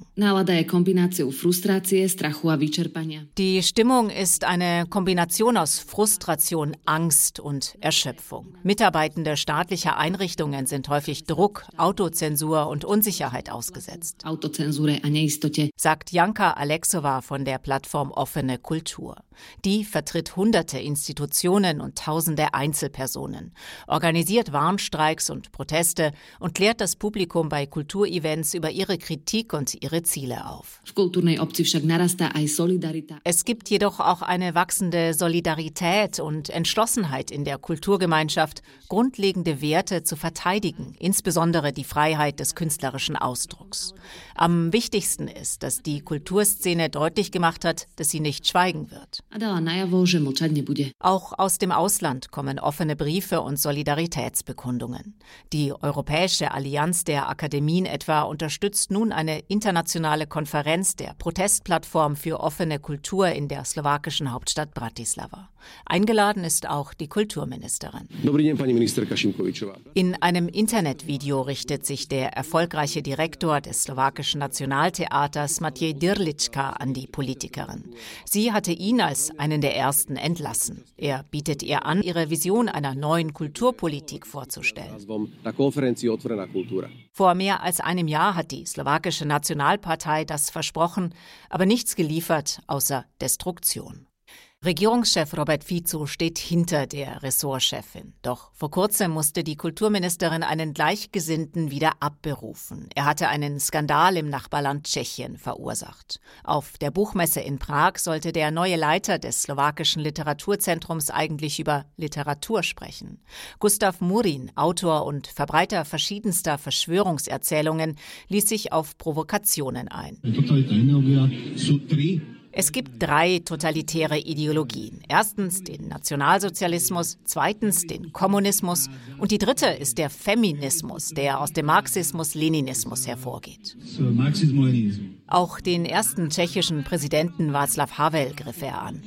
Die Stimmung ist eine Kombination aus Frustration, Angst und Erschöpfung. Mitarbeitende staatlicher Einrichtungen sind häufig Druck, Autozensur und Unsicherheit ausgesetzt, sagt Janka Alexova von der Plattform Offene Kultur. Die vertritt hunderte Institutionen und tausende Einzelpersonen, organisiert Warnstreiks und Proteste und klärt das Publikum bei Kulturevents über ihre Kritik und ihre Ziele auf. Es gibt jedoch auch eine wachsende Solidarität und Entschlossenheit in der Kulturgemeinschaft, grundlegende Werte zu verteidigen, insbesondere die Freiheit des künstlerischen Ausdrucks. Am wichtigsten ist, dass die Kulturszene deutlich gemacht hat, dass sie nicht schweigen wird. Auch aus dem Ausland kommen offene Briefe und Solidaritätsbekundungen. Die Europäische Allianz der Akademien etwa unterstützt nun eine internationale Konferenz der Protestplattform für offene Kultur in der slowakischen Hauptstadt Bratislava. Eingeladen ist auch die Kulturministerin. In einem Internetvideo richtet sich der erfolgreiche Direktor des slowakischen Nationaltheaters Matej Dirlička an die Politikerin. Sie hatte ihn als einen der ersten entlassen. Er bietet ihr an, ihre Vision einer neuen Kulturpolitik vorzustellen. Vor mehr als einem Jahr hat die slowakische Nationalpartei das versprochen, aber nichts geliefert außer Destruktion. Regierungschef Robert Fico steht hinter der Ressortchefin. Doch vor kurzem musste die Kulturministerin einen Gleichgesinnten wieder abberufen. Er hatte einen Skandal im Nachbarland Tschechien verursacht. Auf der Buchmesse in Prag sollte der neue Leiter des slowakischen Literaturzentrums eigentlich über Literatur sprechen. Gustav Murin, Autor und Verbreiter verschiedenster Verschwörungserzählungen, ließ sich auf Provokationen ein. Es gibt drei totalitäre Ideologien. Erstens den Nationalsozialismus, zweitens den Kommunismus und die dritte ist der Feminismus, der aus dem Marxismus-Leninismus hervorgeht. Auch den ersten tschechischen Präsidenten Václav Havel griff er an.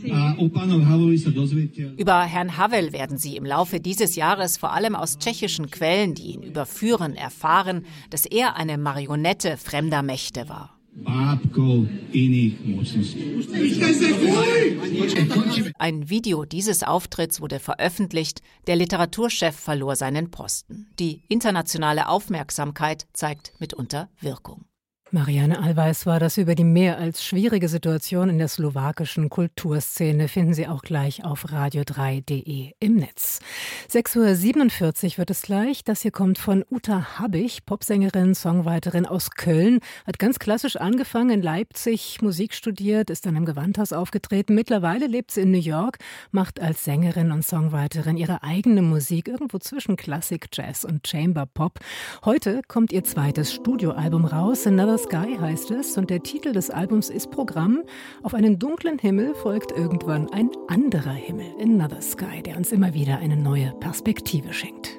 Über Herrn Havel werden Sie im Laufe dieses Jahres vor allem aus tschechischen Quellen, die ihn überführen, erfahren, dass er eine Marionette fremder Mächte war. Ein Video dieses Auftritts wurde veröffentlicht. Der Literaturchef verlor seinen Posten. Die internationale Aufmerksamkeit zeigt mitunter Wirkung. Marianne Allweis war das über die mehr als schwierige Situation in der slowakischen Kulturszene. Finden Sie auch gleich auf radio drei punkt de im Netz. sechs Uhr siebenundvierzig wird es gleich. Das hier kommt von Uta Habbig, Popsängerin, Songwriterin aus Köln. Hat ganz klassisch angefangen, in Leipzig Musik studiert, ist dann im Gewandhaus aufgetreten. Mittlerweile lebt sie in New York, macht als Sängerin und Songwriterin ihre eigene Musik, irgendwo zwischen Klassik, Jazz und Chamber Pop. Heute kommt ihr zweites Studioalbum raus, Another Sky heißt es, und der Titel des Albums ist Programm. Auf einen dunklen Himmel folgt irgendwann ein anderer Himmel, Another Sky, der uns immer wieder eine neue Perspektive schenkt.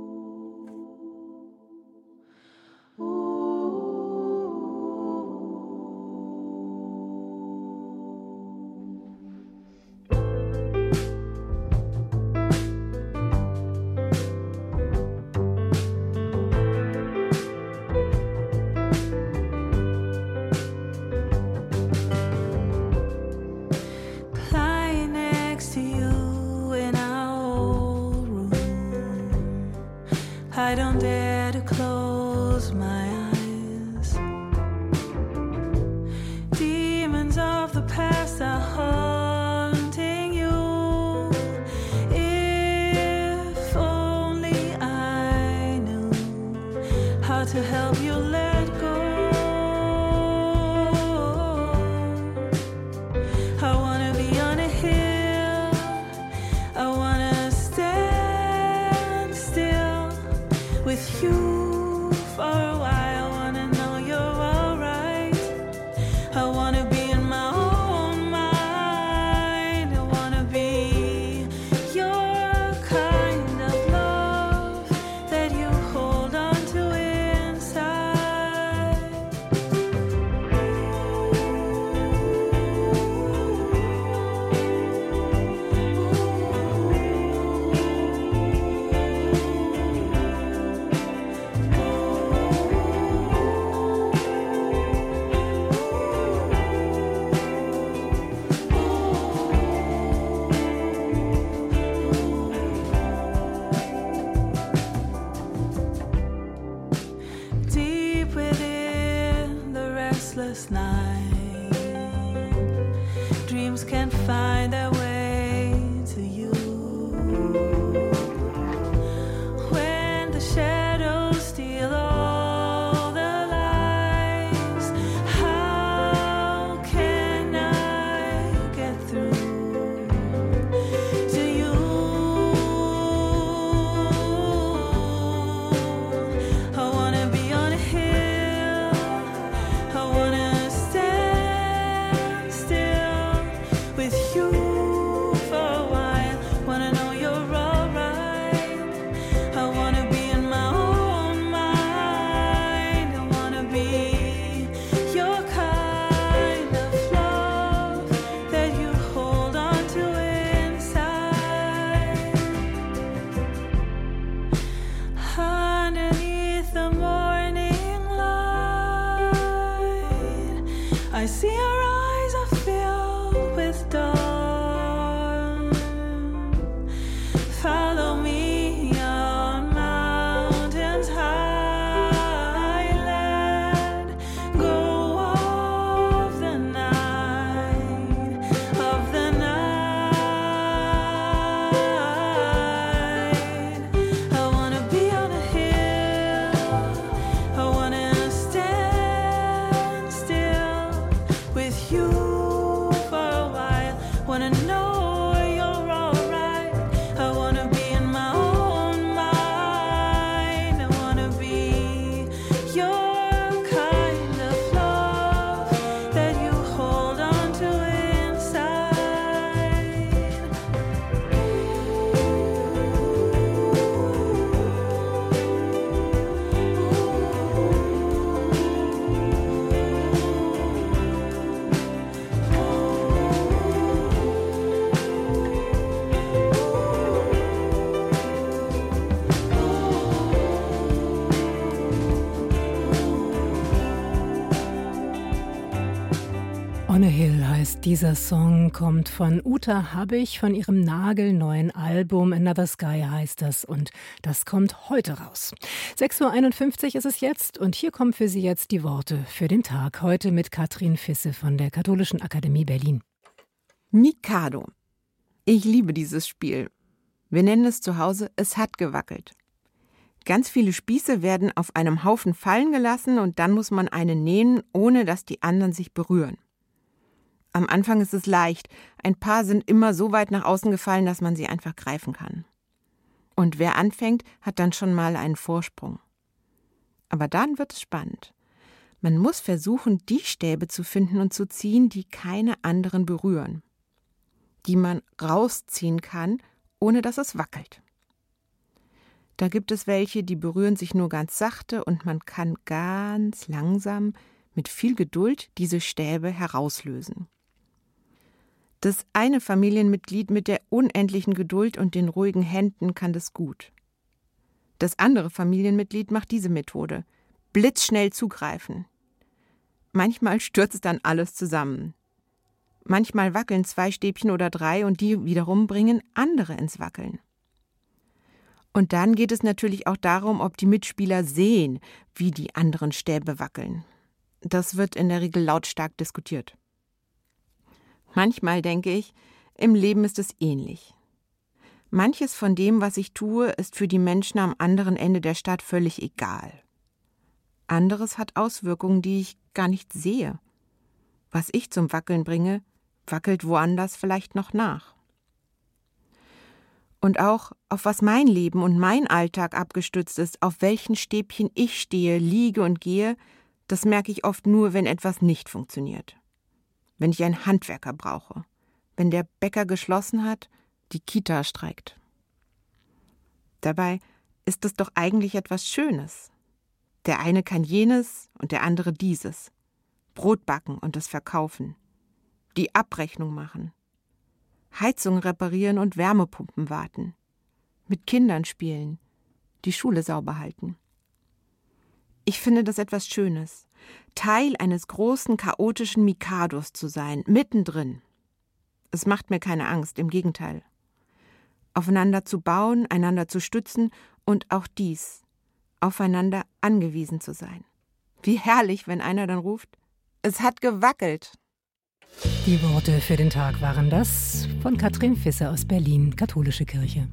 I don't dare to close my eyes. Demons of the past are haunting you. If only I knew how to help you let go. I wanna be on a hill. I wanna stand still with you for a while, wanna know you're alright. I wanna be in my own mind. I wanna be your kind of love that you hold on to inside. Deep within the restless night, dreams can find their way to you. When the shadows steal all the lights, how can I get through to you? I wanna be on a hill. I wanna stand still with you for a while. Wanna know you're alright. I wanna be in my own mind. I wanna be your kind of love that you hold on to inside. Underneath the morning light, I see your eyes are filled with dawn. Follow me on mountains high, let go of the night, of the night. I wanna be on a hill. I wanna stand still Yes, dieser Song kommt von Uta Habbig, von ihrem nagelneuen Album Another Sky heißt das, und das kommt heute raus. sechs Uhr einundfünfzig ist es jetzt und hier kommen für Sie jetzt die Worte für den Tag. Heute mit Katrin Fisse von der Katholischen Akademie Berlin. Mikado. Ich liebe dieses Spiel. Wir nennen es zu Hause Es hat gewackelt. Ganz viele Spieße werden auf einem Haufen fallen gelassen und dann muss man einen nähen, ohne dass die anderen sich berühren. Am Anfang ist es leicht. Ein paar sind immer so weit nach außen gefallen, dass man sie einfach greifen kann. Und wer anfängt, hat dann schon mal einen Vorsprung. Aber dann wird es spannend. Man muss versuchen, die Stäbe zu finden und zu ziehen, die keine anderen berühren. Die man rausziehen kann, ohne dass es wackelt. Da gibt es welche, die berühren sich nur ganz sachte und man kann ganz langsam, mit viel Geduld, diese Stäbe herauslösen. Das eine Familienmitglied mit der unendlichen Geduld und den ruhigen Händen kann das gut. Das andere Familienmitglied macht diese Methode: blitzschnell zugreifen. Manchmal stürzt dann alles zusammen. Manchmal wackeln zwei Stäbchen oder drei und die wiederum bringen andere ins Wackeln. Und dann geht es natürlich auch darum, ob die Mitspieler sehen, wie die anderen Stäbe wackeln. Das wird in der Regel lautstark diskutiert. Manchmal denke ich, im Leben ist es ähnlich. Manches von dem, was ich tue, ist für die Menschen am anderen Ende der Stadt völlig egal. Anderes hat Auswirkungen, die ich gar nicht sehe. Was ich zum Wackeln bringe, wackelt woanders vielleicht noch nach. Und auch, auf was mein Leben und mein Alltag abgestützt ist, auf welchen Stäbchen ich stehe, liege und gehe, das merke ich oft nur, wenn etwas nicht funktioniert. Wenn ich einen Handwerker brauche, wenn der Bäcker geschlossen hat, die Kita streikt. Dabei ist es doch eigentlich etwas Schönes. Der eine kann jenes und der andere dieses. Brot backen und es verkaufen. Die Abrechnung machen. Heizung reparieren und Wärmepumpen warten. Mit Kindern spielen. Die Schule sauber halten. Ich finde das etwas Schönes. Teil eines großen, chaotischen Mikados zu sein, mittendrin. Es macht mir keine Angst, im Gegenteil. Aufeinander zu bauen, einander zu stützen und auch dies, aufeinander angewiesen zu sein. Wie herrlich, wenn einer dann ruft: Es hat gewackelt. Die Worte für den Tag waren das von Katrin Fisse aus Berlin, Katholische Kirche.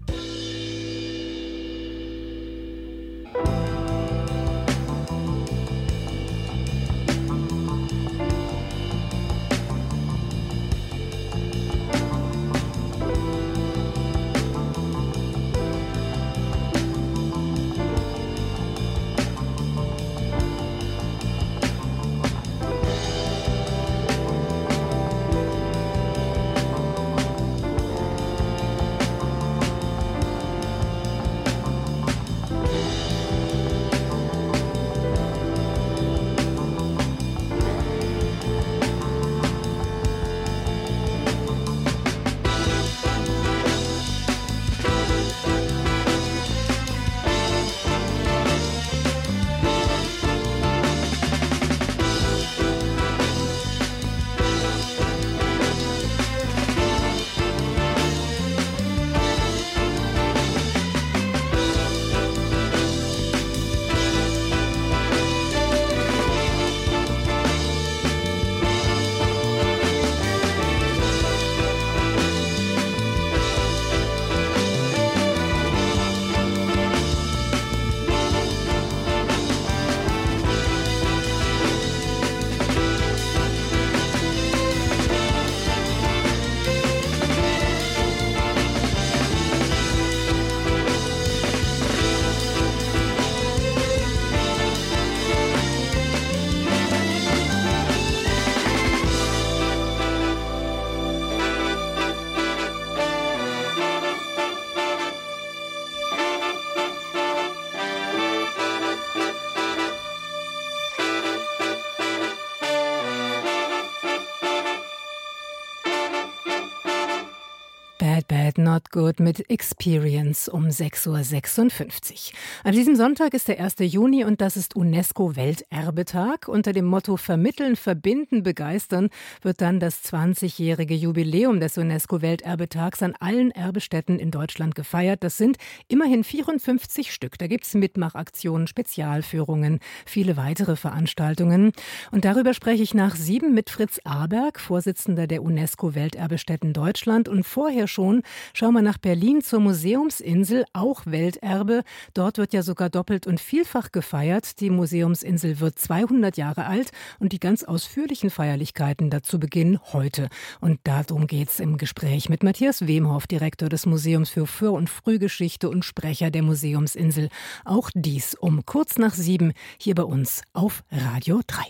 Bad Bad Bad Not Good mit Experience um sechs Uhr sechsundfünfzig. An diesem Sonntag ist der erste Juni und das ist UNESCO-Welterbetag. Unter dem Motto Vermitteln, Verbinden, Begeistern wird dann das zwanzigjährige Jubiläum des UNESCO-Welterbetags an allen Erbestätten in Deutschland gefeiert. Das sind immerhin vierundfünfzig Stück. Da gibt es Mitmachaktionen, Spezialführungen, viele weitere Veranstaltungen. Und darüber spreche ich nach sieben mit Fritz Aberg, Vorsitzender der UNESCO-Welterbestätten Deutschland. Und vorher schon schauen wir nach Berlin zur Museumsinsel, auch Welterbe. Dort wird ja sogar doppelt und vielfach gefeiert. Die Museumsinsel wird zweihundert Jahre alt und die ganz ausführlichen Feierlichkeiten dazu beginnen heute. Und darum geht es im Gespräch mit Matthias Wemhoff, Direktor des Museums für Vor- und Frühgeschichte und Sprecher der Museumsinsel. Auch dies um kurz nach sieben hier bei uns auf Radio drei.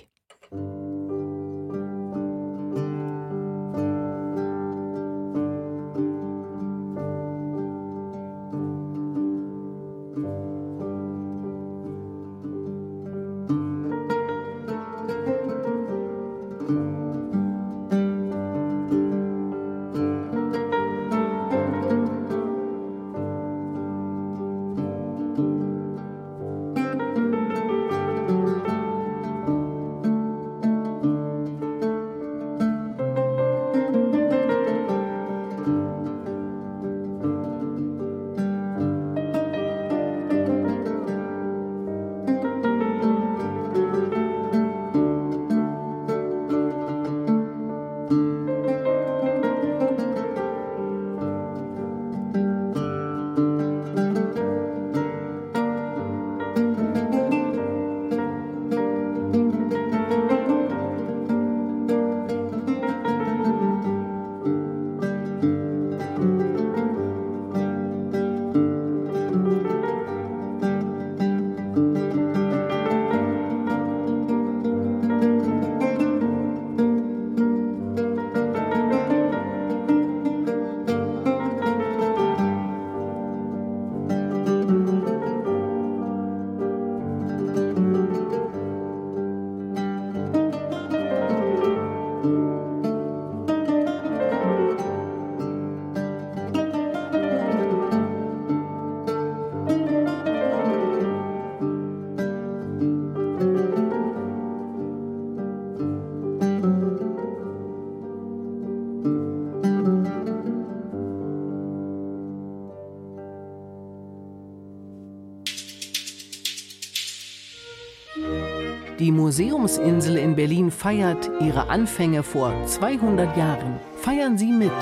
Die Museumsinsel in Berlin feiert ihre Anfänge vor zweihundert Jahren. Feiern Sie mit!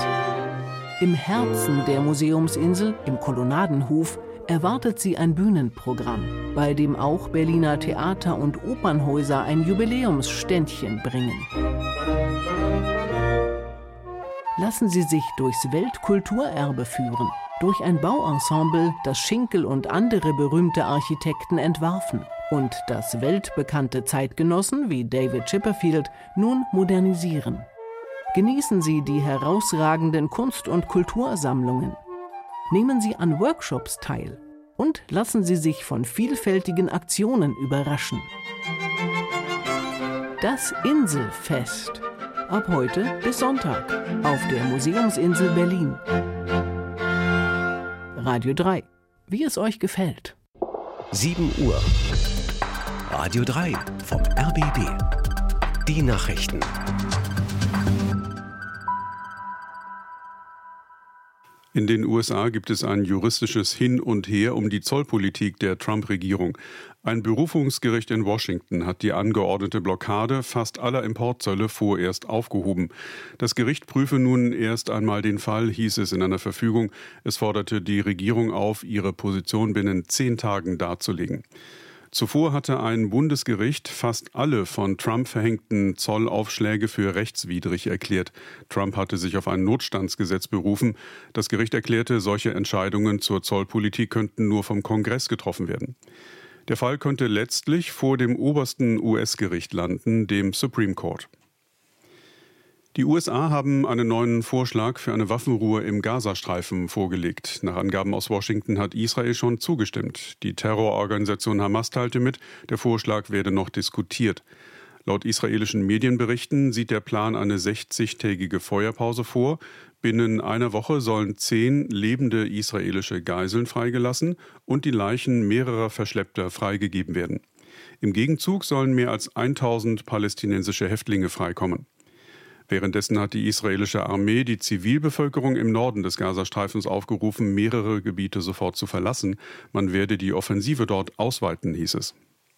Im Herzen der Museumsinsel, im Kolonnadenhof, erwartet Sie ein Bühnenprogramm, bei dem auch Berliner Theater und Opernhäuser ein Jubiläumsständchen bringen. Lassen Sie sich durchs Weltkulturerbe führen, durch ein Bauensemble, das Schinkel und andere berühmte Architekten entwarfen und das weltbekannte Zeitgenossen wie David Chipperfield nun modernisieren. Genießen Sie die herausragenden Kunst- und Kultursammlungen. Nehmen Sie an Workshops teil und lassen Sie sich von vielfältigen Aktionen überraschen. Das Inselfest. Ab heute bis Sonntag auf der Museumsinsel Berlin. Radio drei. Wie es euch gefällt. sieben Uhr. Radio drei vom R B B. Die Nachrichten. In den U S A gibt es ein juristisches Hin und Her um die Zollpolitik der Trump-Regierung. Ein Berufungsgericht in Washington hat die angeordnete Blockade fast aller Importzölle vorerst aufgehoben. Das Gericht prüfe nun erst einmal den Fall, hieß es in einer Verfügung. Es forderte die Regierung auf, ihre Position binnen zehn Tagen darzulegen. Zuvor hatte ein Bundesgericht fast alle von Trump verhängten Zollaufschläge für rechtswidrig erklärt. Trump hatte sich auf ein Notstandsgesetz berufen. Das Gericht erklärte, solche Entscheidungen zur Zollpolitik könnten nur vom Kongress getroffen werden. Der Fall könnte letztlich vor dem obersten U S-Gericht landen, dem Supreme Court. Die U S A haben einen neuen Vorschlag für eine Waffenruhe im Gazastreifen vorgelegt. Nach Angaben aus Washington hat Israel schon zugestimmt. Die Terrororganisation Hamas teilte mit, der Vorschlag werde noch diskutiert. Laut israelischen Medienberichten sieht der Plan eine sechzigtägige Feuerpause vor. Binnen einer Woche sollen zehn lebende israelische Geiseln freigelassen und die Leichen mehrerer Verschleppter freigegeben werden. Im Gegenzug sollen mehr als tausend palästinensische Häftlinge freikommen. Währenddessen hat die israelische Armee die Zivilbevölkerung im Norden des Gazastreifens aufgerufen, mehrere Gebiete sofort zu verlassen. Man werde die Offensive dort ausweiten, hieß es.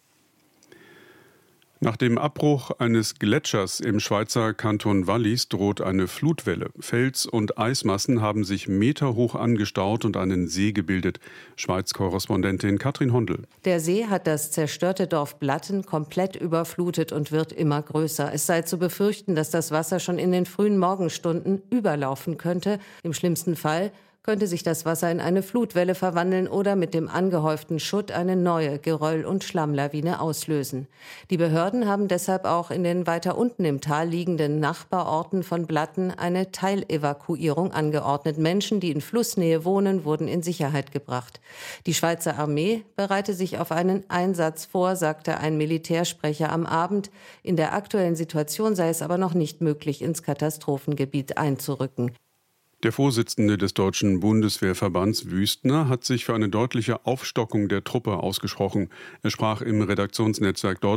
Nach dem Abbruch eines Gletschers im Schweizer Kanton Wallis droht eine Flutwelle. Fels- und Eismassen haben sich meterhoch angestaut und einen See gebildet. Schweiz-Korrespondentin Katrin Hondel. Der See hat das zerstörte Dorf Blatten komplett überflutet und wird immer größer. Es sei zu befürchten, dass das Wasser schon in den frühen Morgenstunden überlaufen könnte. Im schlimmsten Fall könnte sich das Wasser in eine Flutwelle verwandeln oder mit dem angehäuften Schutt eine neue Geröll- und Schlammlawine auslösen. Die Behörden haben deshalb auch in den weiter unten im Tal liegenden Nachbarorten von Blatten eine Teilevakuierung angeordnet. Menschen, die in Flussnähe wohnen, wurden in Sicherheit gebracht. Die Schweizer Armee bereite sich auf einen Einsatz vor, sagte ein Militärsprecher am Abend. In der aktuellen Situation sei es aber noch nicht möglich, ins Katastrophengebiet einzurücken. Der Vorsitzende des Deutschen Bundeswehrverbands Wüstner hat sich für eine deutliche Aufstockung der Truppe ausgesprochen. Er sprach im Redaktionsnetzwerk Deutschland